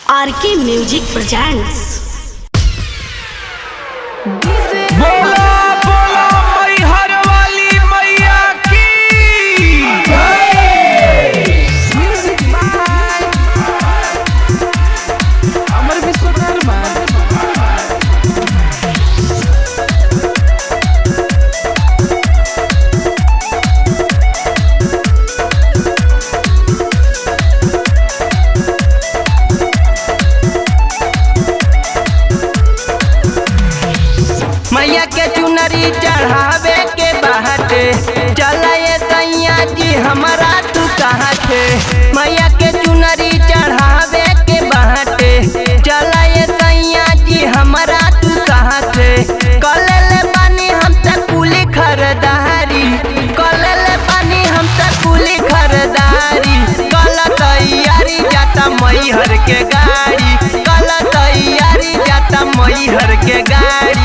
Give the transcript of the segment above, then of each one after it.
RK music presents. बोला बोला मैहर वाली मैया की म्यूजिक बाय अमर विश्वकर्मा। मैया के चुनरी चढ़ावे के बाटे, चला ये दैया जी हमारा तू कहाँ थे। मैया के चुनरी चढ़ावे के बाटे, चला ये दैया जी हमारा तू कहाँ थे। कले पानी हम तक कुली खरदारी, कले पानी हम तक कुली खरदारी। कल तैयारी जाता मैहर के गाड़ी, कल तैयारी जाता मैहर के गाड़ी।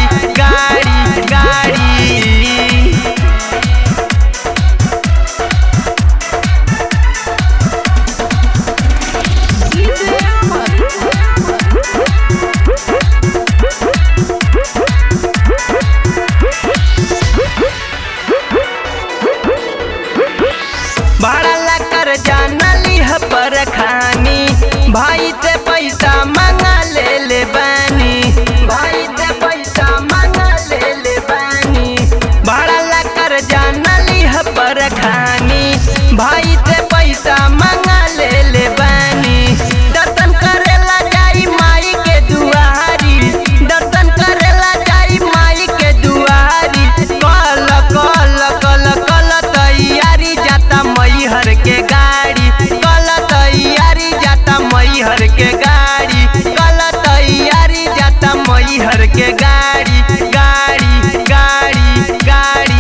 भाड़ा कर जाना लिह पर खानी, भाई से पैसा मांगा ले बानी, भाई से पैसा मांगा ले बानी। भाड़ा कर जाना लिह पर खानी, भाई से पैसा मांगा ले बानी। दर्शन करेला जाई माई के दुआरी, दर्शन करेला जाई माई के दुआरी। कल कल कल कल तैयारी जाता मैहर के गाड़ी, कल तैयारी जाता मैहर के गाड़ी, कल तैयारी जाता मैहर के गाड़ी। गाड़ी गाड़ी गाड़ी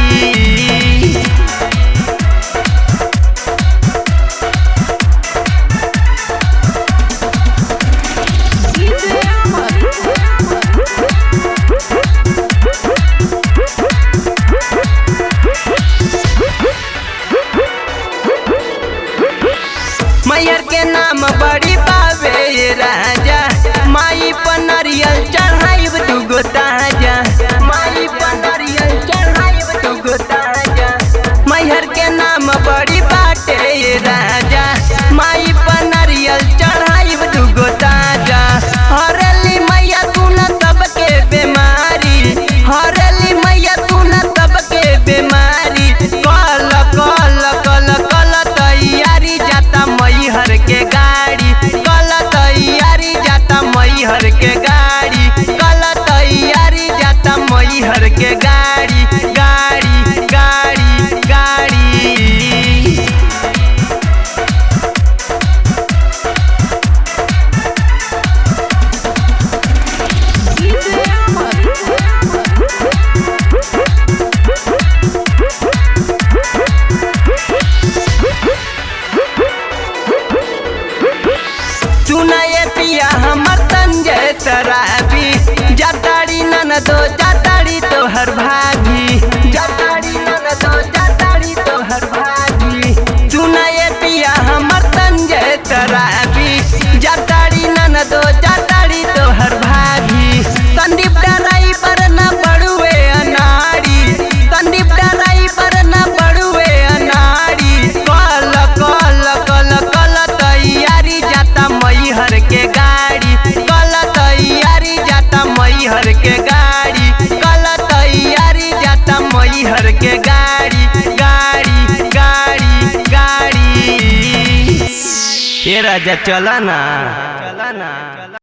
मैहर के नाम बड़ी बाबे राजा, माई पर नारियल चढ़ाइब दुगो ताजा, माई पर नारियल चढ़ाइब दुगो ताजा। मैहर के नाम बड़ी बाटे राजा, माई पर नारियल चढ़ाइब दुगो ताजा। हरली मैया तू न सबके बीमारी, हरली मैया तू न सबके बीमारी। कल कल कल कल तैयारी जाता मैहर के गाड़ी, कल तैयारी जाता मैहर के गाड़ी, कल तैयारी जाता मैहर के गाड़ी। गाड़ी गाड़ी गाड़ी सुनाए पिया हमर तंजय तराबी, जाताड़ी ननदो जाताड़ी तोहर भाभी, जाताड़ी ननदो जाताड़ी तोहर भाभी। सुनाए पिया हमर तंजय तराबी, जाताड़ी ननदो जाताड़ी तोहर भाभी। संदीप डराई पर न बड़ुए अनाड़ी, संदीप डराई पर न बड़ुए अनाड़ी। कल कल कल कल तैयारी जाता मैहर के गाड़ी, कल तैयारी जाता मैहर के गाड़ी, कल तैयारी जाता मैहर के गाड़ी। गाड़ी गाड़ी गाड़ी ये राजा चला ना।